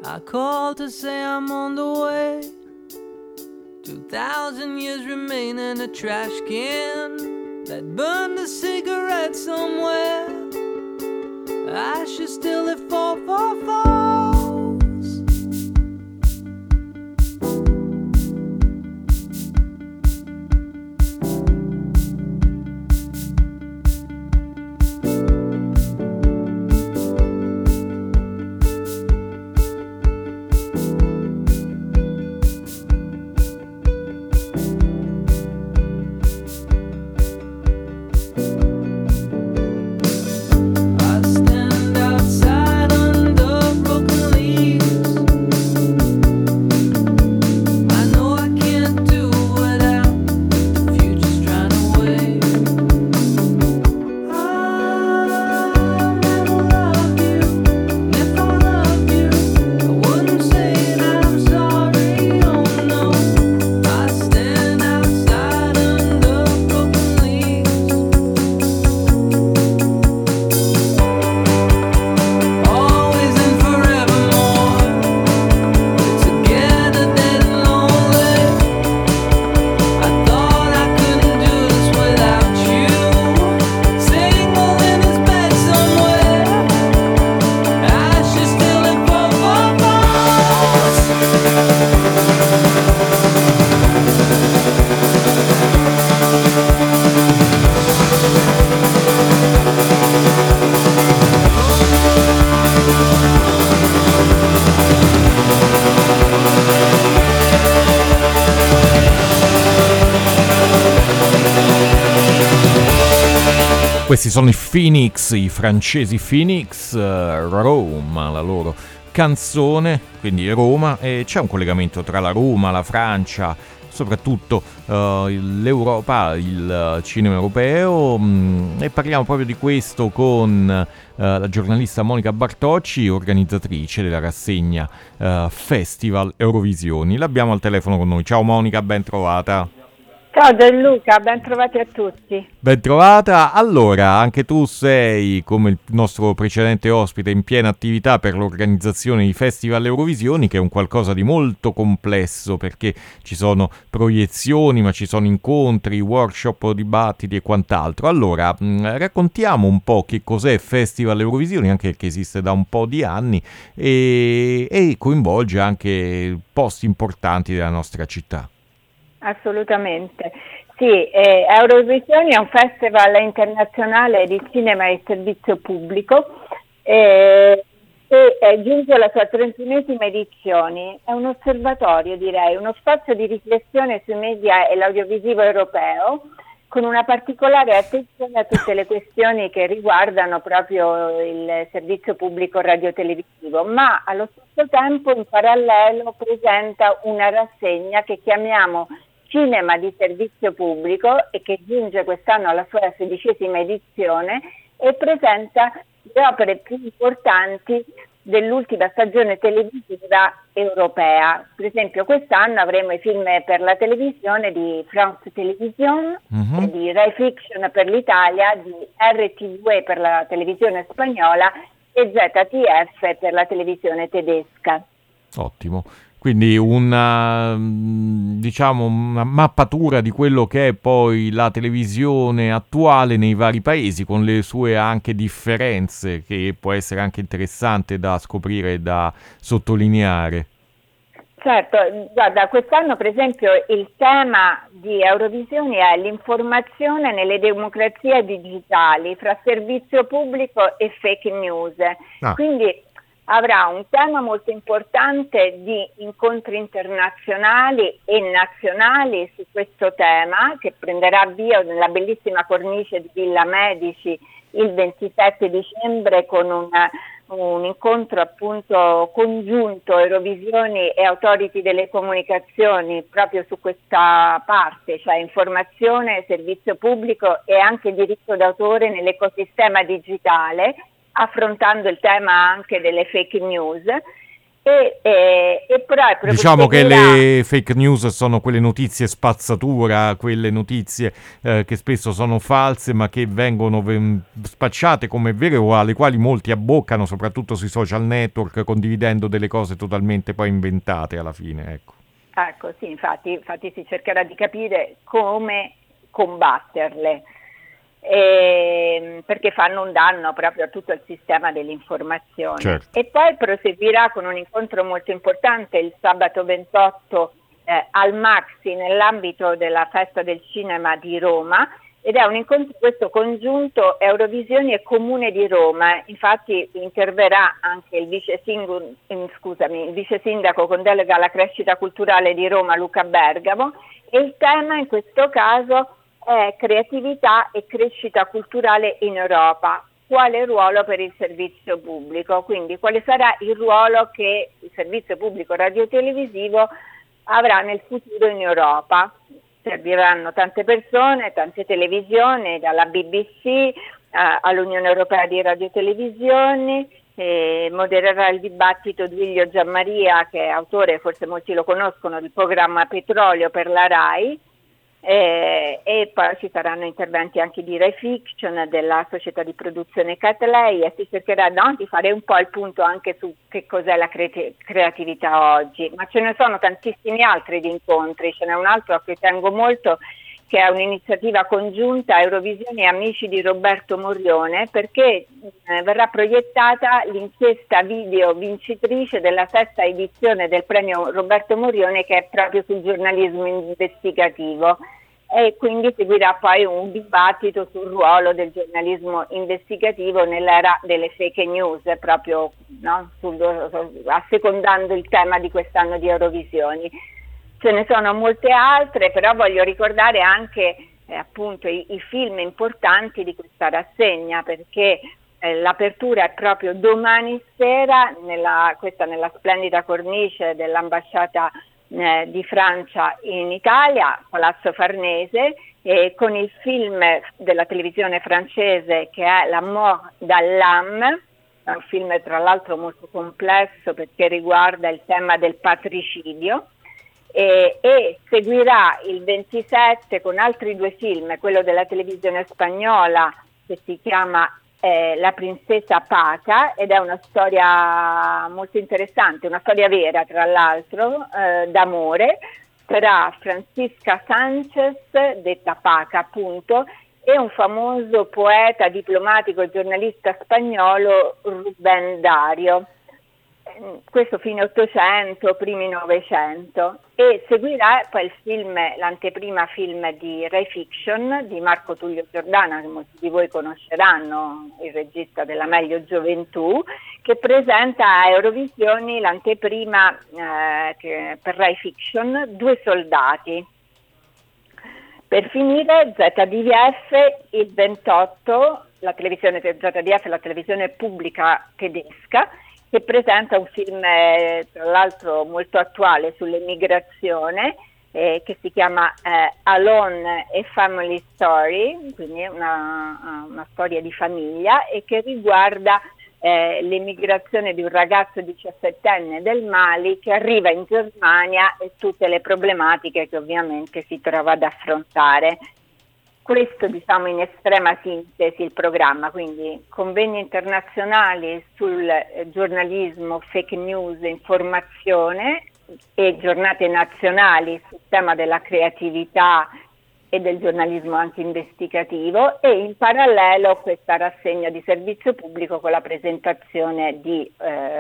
I called to say I'm on the way. 2,000 years remain in a trash can that burned a cigarette somewhere. Ashes still if fall falls. Questi sono i Phoenix, i francesi Phoenix, Roma, la loro canzone, quindi Roma, e c'è un collegamento tra la Roma, la Francia, soprattutto l'Europa, il cinema europeo, e parliamo proprio di questo con la giornalista Monica Bartocci, organizzatrice della rassegna Festival Eurovisioni. L'abbiamo al telefono con noi. Ciao Monica, ben trovata. Ciao Gianluca, ben trovati a tutti. Ben trovata. Allora, anche tu sei, come il nostro precedente ospite, in piena attività per l'organizzazione di Festival Eurovisioni, che è un qualcosa di molto complesso, perché ci sono proiezioni, ma ci sono incontri, workshop, dibattiti e quant'altro. Allora, raccontiamo un po' che cos'è Festival Eurovisioni, anche che esiste da un po' di anni e coinvolge anche posti importanti della nostra città. Assolutamente. Sì, Eurovisioni è un festival internazionale di cinema e servizio pubblico e giunge alla sua 31esima edizione. È un osservatorio, direi, uno spazio di riflessione sui media e l'audiovisivo europeo, con una particolare attenzione a tutte le questioni che riguardano proprio il servizio pubblico radiotelevisivo, ma allo stesso tempo in parallelo presenta una rassegna che chiamiamo Cinema di servizio pubblico e che giunge quest'anno alla sua 16esima edizione e presenta le opere più importanti dell'ultima stagione televisiva europea. Per esempio quest'anno avremo i film per la televisione di France Télévisions, di Rai Fiction per l'Italia, di RTV per la televisione spagnola e ZTF per la televisione tedesca. Ottimo. Quindi una mappatura di quello che è poi la televisione attuale nei vari paesi, con le sue anche differenze, che può essere anche interessante da scoprire e da sottolineare. Certo, guarda, quest'anno per esempio il tema di Eurovisioni è l'informazione nelle democrazie digitali fra servizio pubblico e fake news. Quindi avrà un tema molto importante di incontri internazionali e nazionali su questo tema, che prenderà avvio nella bellissima cornice di Villa Medici il 27 dicembre con un incontro appunto congiunto Eurovisioni e Authority delle comunicazioni proprio su questa parte, cioè informazione, servizio pubblico e anche diritto d'autore nell'ecosistema digitale, affrontando il tema anche delle fake news. e però è proprio Diciamo che seguirà. le fake news sono quelle notizie spazzatura, quelle notizie che spesso sono false ma che vengono spacciate come vere o alle quali molti abboccano, soprattutto sui social network, condividendo delle cose totalmente poi inventate alla fine, ecco. Ecco, sì, infatti si cercherà di capire come combatterle, perché fanno un danno proprio a tutto il sistema dell'informazione. Certo. E poi proseguirà con un incontro molto importante il sabato 28 al Maxi nell'ambito della Festa del Cinema di Roma, ed è un incontro questo congiunto Eurovisioni e Comune di Roma. Infatti interverrà anche il vice sindaco con delega alla crescita culturale di Roma, Luca Bergamo, e il tema in questo caso è creatività e crescita culturale in Europa. Quale ruolo per il servizio pubblico? Quindi quale sarà il ruolo che il servizio pubblico radiotelevisivo avrà nel futuro in Europa? Serviranno tante persone, tante televisioni, dalla BBC all'Unione Europea di Radiotelevisioni. Modererà il dibattito Duilio Gianmaria, che è autore, forse molti lo conoscono, del programma Petrolio per la RAI. E poi ci saranno interventi anche di Rai Fiction, della società di produzione Catlei, e si cercherà di fare un po' il punto anche su che cos'è la creatività oggi. Ma ce ne sono tantissimi altri di incontri. Ce n'è un altro a cui tengo molto, che è un'iniziativa congiunta Eurovisioni e Amici di Roberto Morione, perché verrà proiettata l'inchiesta video vincitrice della 6ª edizione del premio Roberto Morione, che è proprio sul giornalismo investigativo, e quindi seguirà poi un dibattito sul ruolo del giornalismo investigativo nell'era delle fake news, proprio assecondando il tema di quest'anno di Eurovisioni. Ce ne sono molte altre, però voglio ricordare anche appunto i film importanti di questa rassegna, perché l'apertura è proprio domani sera, nella splendida cornice dell'ambasciata di Francia in Italia, Palazzo Farnese, con il film della televisione francese che è La mort d'Allam. È un film tra l'altro molto complesso perché riguarda il tema del patricidio. E seguirà il 27 con altri 2 film, quello della televisione spagnola che si chiama La Princesa Paca, ed è una storia molto interessante, una storia vera tra l'altro, d'amore, tra Francisca Sanchez, detta Paca appunto, e un famoso poeta, diplomatico e giornalista spagnolo, Rubén Dario. Questo fine 800, primi 900, e seguirà poi il film, l'anteprima film di Rai Fiction di Marco Tullio Giordana, che molti di voi conosceranno, il regista della Meglio Gioventù, che presenta a Eurovisioni l'anteprima per Rai Fiction, Due soldati. Per finire ZDF il 28, la televisione ZDF è la televisione pubblica tedesca, che presenta un film tra l'altro molto attuale sull'immigrazione, che si chiama Alone a Family Story, quindi una storia di famiglia, e che riguarda l'immigrazione di un ragazzo 17enne del Mali che arriva in Germania e tutte le problematiche che ovviamente si trova ad affrontare. Questo diciamo in estrema sintesi il programma, quindi convegni internazionali sul giornalismo, fake news, informazione, e giornate nazionali sul tema della creatività e del giornalismo anche investigativo, e in parallelo questa rassegna di servizio pubblico con la presentazione di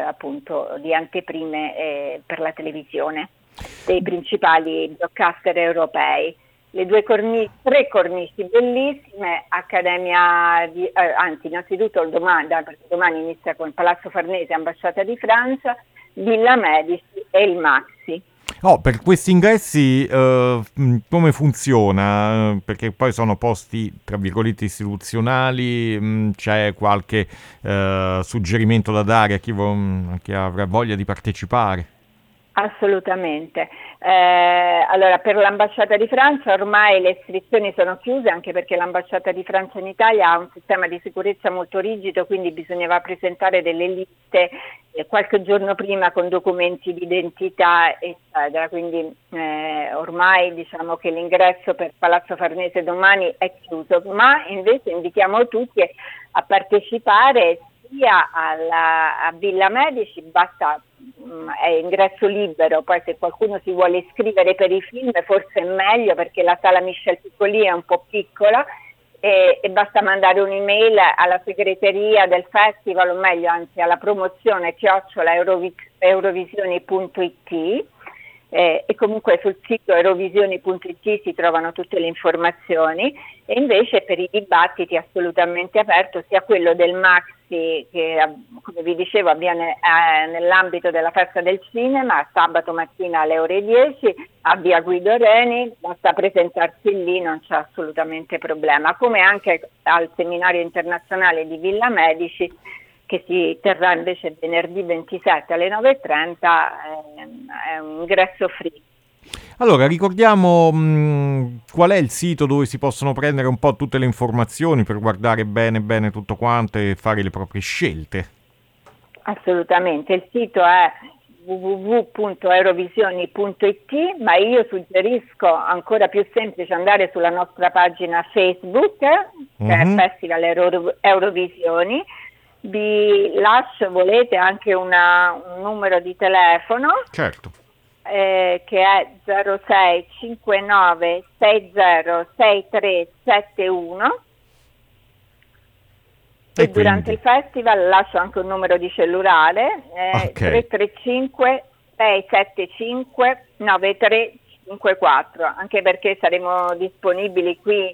anteprime per la televisione dei principali broadcaster europei. Le tre cornici bellissime, Accademia innanzitutto perché domani inizia con Palazzo Farnese, Ambasciata di Francia, Villa Medici e il Maxi. Per questi ingressi come funziona? Perché poi sono posti, tra virgolette, istituzionali, c'è qualche suggerimento da dare a chi avrà voglia di partecipare? Assolutamente. Allora, per l'ambasciata di Francia ormai le iscrizioni sono chiuse, anche perché l'ambasciata di Francia in Italia ha un sistema di sicurezza molto rigido, quindi bisognava presentare delle liste qualche giorno prima con documenti di identità, eccetera. Quindi ormai diciamo che l'ingresso per Palazzo Farnese domani è chiuso, ma invece invitiamo tutti a partecipare sia a Villa Medici, basta, è ingresso libero, poi se qualcuno si vuole iscrivere per i film forse è meglio, perché la sala Michel Piccoli è un po' piccola, e basta mandare un'email alla segreteria del festival, o meglio anzi alla promozione @eurovisioni.it, e comunque sul sito eurovisioni.it si trovano tutte le informazioni. E invece per i dibattiti assolutamente aperto, sia quello del Maxi, che come vi dicevo avviene nell'ambito della festa del cinema, sabato mattina alle ore 10 a via Guido Reni, basta presentarsi lì, non c'è assolutamente problema, come anche al seminario internazionale di Villa Medici, che si terrà invece venerdì 27 alle 9:30, è un ingresso free. Allora, ricordiamo qual è il sito dove si possono prendere un po' tutte le informazioni per guardare bene tutto quanto e fare le proprie scelte. Assolutamente, il sito è www.eurovisioni.it, ma io suggerisco ancora più semplice andare sulla nostra pagina Facebook, che è Festival Eurovisioni. Vi lascio, volete, anche un numero di telefono. Certo. Che è 06 59 60 6371, e durante il festival lascio anche un numero di cellulare, 335 675 9354, anche perché saremo disponibili qui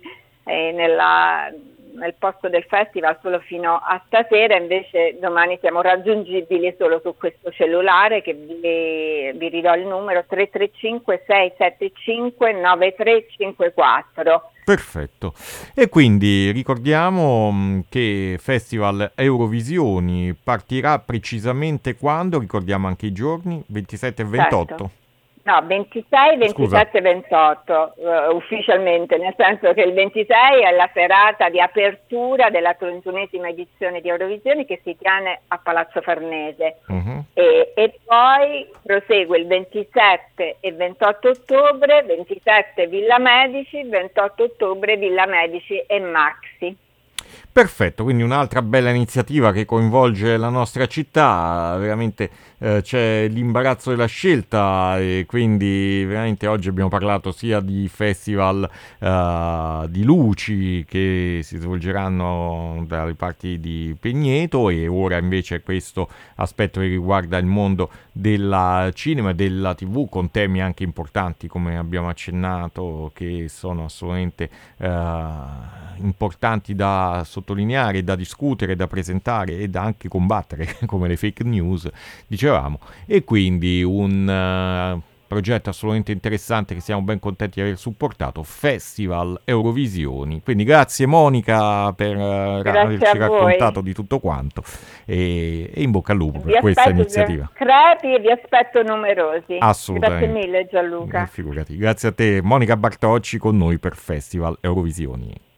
nel posto del festival solo fino a stasera, invece domani siamo raggiungibili solo su questo cellulare, che vi ridò il numero, 335 675 9354. Perfetto. E quindi ricordiamo che Festival Eurovisioni partirà precisamente quando? Ricordiamo anche i giorni, 27 e 28? Certo. No, 26, 27 e 28 ufficialmente, nel senso che il 26 è la serata di apertura della 31esima edizione di Eurovisioni, che si tiene a Palazzo Farnese, e poi prosegue il 27 e 28 ottobre, 27 Villa Medici, 28 ottobre Villa Medici e Maxi. Perfetto, quindi un'altra bella iniziativa che coinvolge la nostra città, veramente c'è l'imbarazzo della scelta, e quindi veramente oggi abbiamo parlato sia di festival di luci che si svolgeranno dalle parti di Pegneto, e ora invece questo aspetto che riguarda il mondo del cinema e della TV, con temi anche importanti come abbiamo accennato, che sono assolutamente importanti da sottolineare, da discutere, da presentare e da anche combattere, come le fake news, dicevamo, e quindi un progetto assolutamente interessante che siamo ben contenti di aver supportato, Festival Eurovisioni. Quindi grazie Monica per averci raccontato di tutto quanto, e in bocca al lupo per questa iniziativa. Crepi, e vi aspetto numerosi. Assolutamente. Grazie mille Gianluca. Figurati. Grazie a te Monica Bartocci con noi per Festival Eurovisioni.